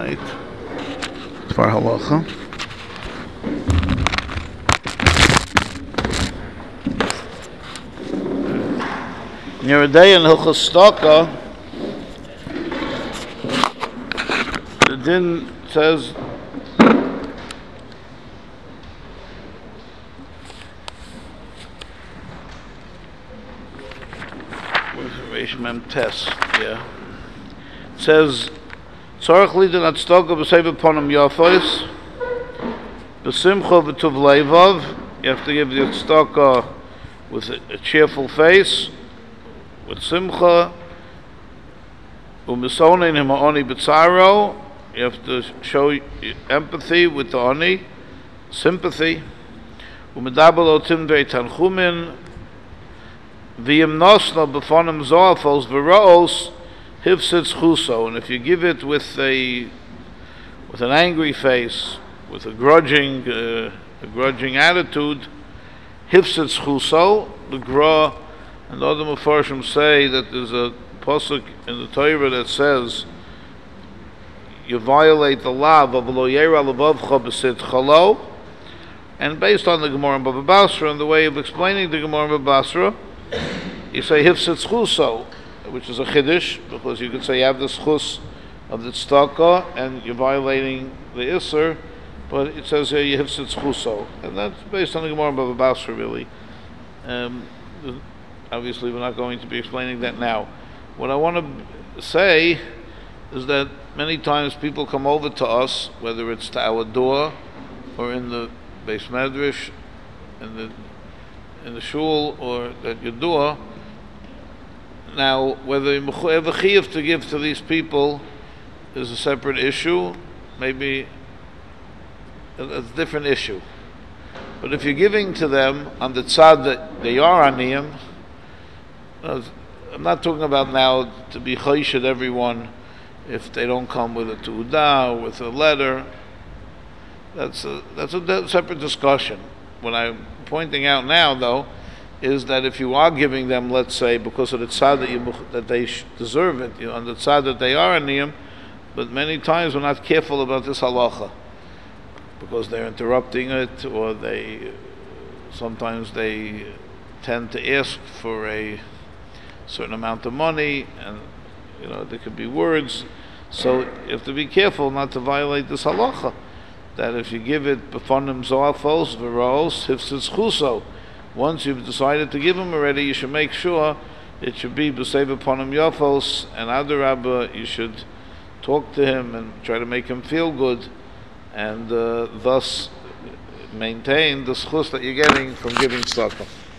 Right. For halacha. Near a day in Hilchos Tzedakah, the din says Reish Mem Tes, yeah. It says Tzarech lidin at tzedakah b'seiv ponim yafos b'simcha v'tuv leivav. You have to give the tzedakah with a cheerful face, with simcha. U'misonein him ha'oni b'tzaro. You have to show empathy with the oni, sympathy. U'medabel otim vei tanchumin v'yim nosna b'fonim zo'afos v'ra'os hifsitz chuso. And if you give it with an angry face, with a grudging attitude, hifsitz chuso. The Gra and the other Mefarshim say that there's a pasuk in the Torah that says you violate the law of lo yera lebavcha b'sit chalo, and based on the Gemara in Baba Basra and the way of explaining the Gemara in Baba Basra, you say hifsitz chuso, which is a chiddush, because you could say you have the schus of the tzedakah and you're violating the Isser, but it says here you hifsitz chuso, and that's based on the Gemara in Baba Basra really. Obviously we're not going to be explaining that now. What I want to say is that many times people come over to us, whether it's to our door or in the Beis Medrash, in the shul, or at your door. Now, whether you have a chiyuv to give to these people is a separate issue. Maybe it's a different issue. But if you're giving to them on the tzad that they are aniyim, I'm not talking about now to be chayshid everyone if they don't come with a tu'udah or with a letter. That's a separate discussion. What I'm pointing out now, though, is that if you are giving them, let's say, because of the tzad that they deserve it, on the tzad that they are aniyim, but many times we're not careful about this halacha because they're interrupting it, or sometimes they tend to ask for a certain amount of money, and there could be words. So you have to be careful not to violate this halacha, that if you give it b'fonim zo'afos v'ros hifsitz chuso, once you've decided to give him already, you should make sure it should be b'seiv ponim yafos, and adarabba, you should talk to him and try to make him feel good, and thus maintain the schus that you're getting from giving tzedakah.